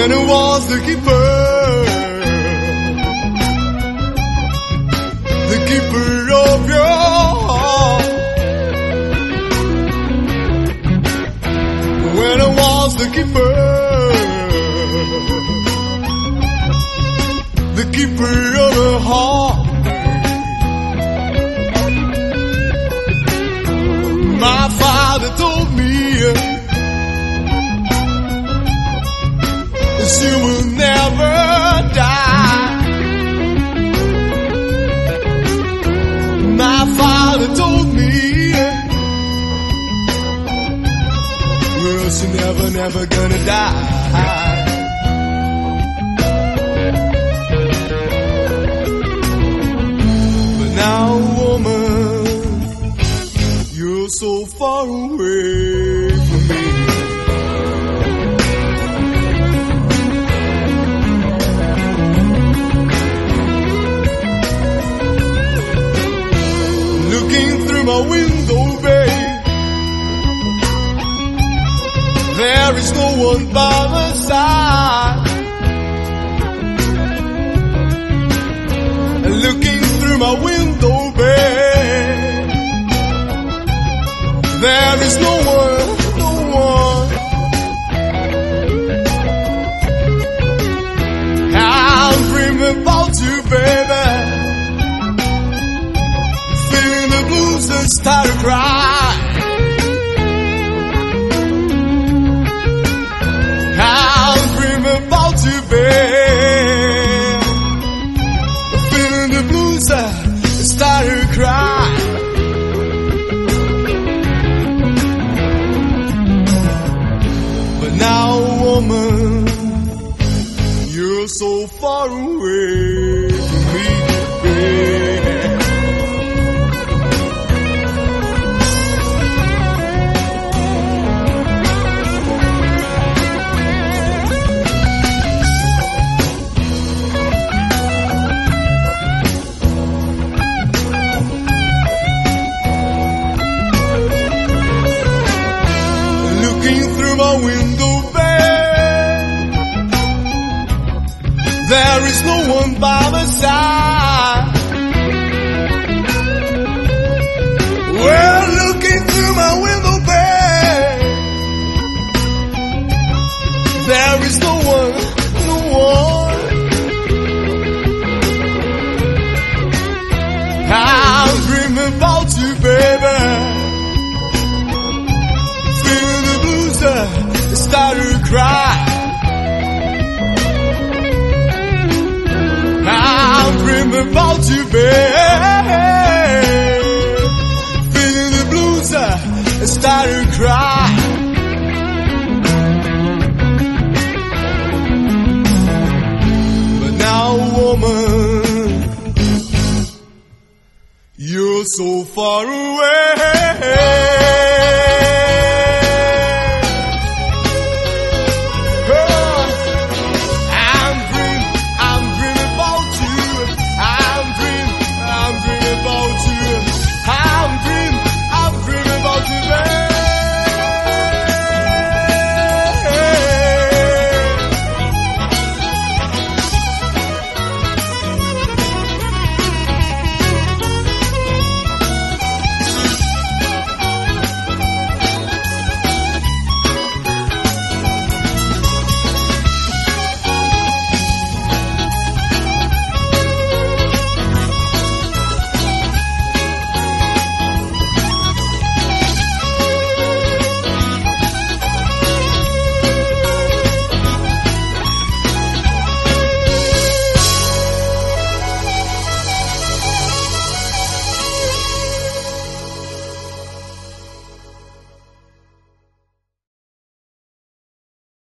when I was the keeper of your heart. When I was the keeper of her heart. My father told me she will never die. My father told me, well, she never gonna die. But now, woman, you're so far away from me. Looking through my window, babe, there is no one by my side. Looking through my window, babe, there is no one, no one. I'm dreaming about you, baby. Feeling the blues and start to cry. I'm dreaming about you, babe. Feeling the blues and start to cry. But now, woman, you're so far away from me, babe. My window, babe, there is no one by my side. Well, looking through my window, babe, there is no one, no one. I'm dreaming about you, baby. Start to cry. I'm dreaming about you, babe. Feeling the blues, start to cry. But now, woman, you're so far away.